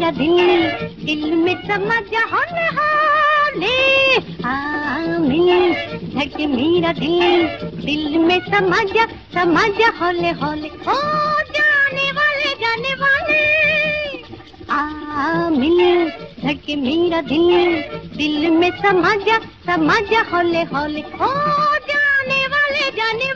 मेरा दिल, दिल में समा जा होले होले, मिल धड़के मेरा दिल, दिल में समा जा होले होले। ओ जाने वाले मिल धड़के मेरा दिल, दिल में समा जा होले होले। ओ जाने वाले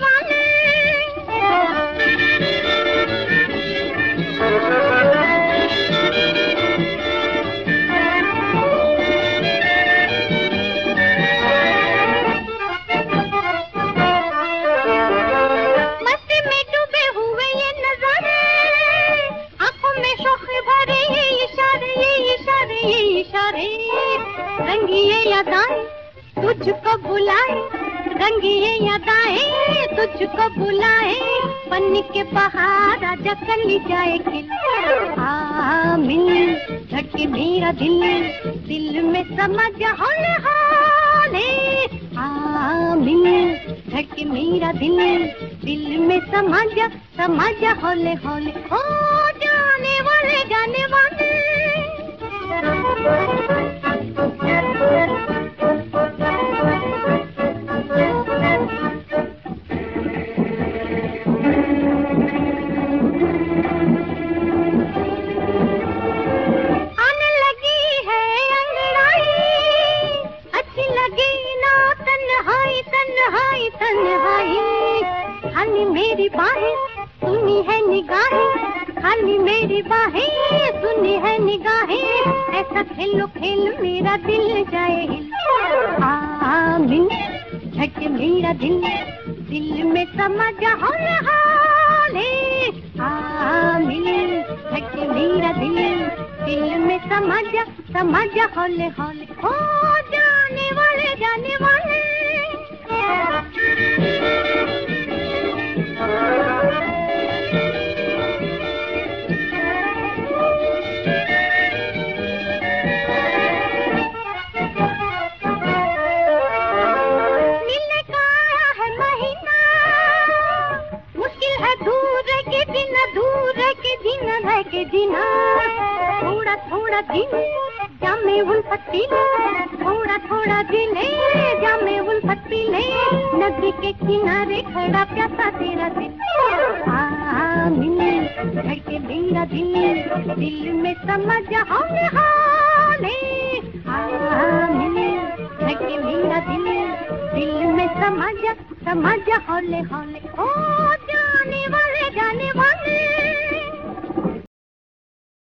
मस्ती में डूबे हुए ये नजारे, आंखों में शौक भरे ये इशारे, ये इशारे, रंगीए यादें तुझको बुलाए, रंगीए यादें तुझको बुलाए, बन के बहार आजा कली जाए खिल। मिल धड़के मेरा दिल, दिल में समा जा होले होले, मिल धड़के मेरा दिल, दिल में समा जा होले होले। ओ जाने वाले आने लगी है अंगड़ाई, अच्छी लगी ना तन्हाई तन्हाई तन्हाई, खाली मेरी बाहें सुनी है निगाहें, खाली मेरी बाहें सुनी है निगाहें, ऐसा खेलो खेल मेरा दिल जाए हिल। मिल धड़के मेरा दिल, दिल में समा जा होले होले, मिल धड़के मेरा दिल, दिल में समा जा होले होले। ओ जाने वाले मिलने का आया है महीना, मुश्किल है दूर के जीना, दूर के जीना है के जीना, थोड़ा थोड़ा दिन जामे उल्फत पीले, थोड़ा थोड़ा दिले जामे उल्फत पीले, नदी के किनारे खड़ा प्यासा तेरा दिल। मिल धड़के मेरा दिल, दिल में समा जा होले होले, मिल धड़के मेरा दिल, दिल में समा जा होले होले। ओ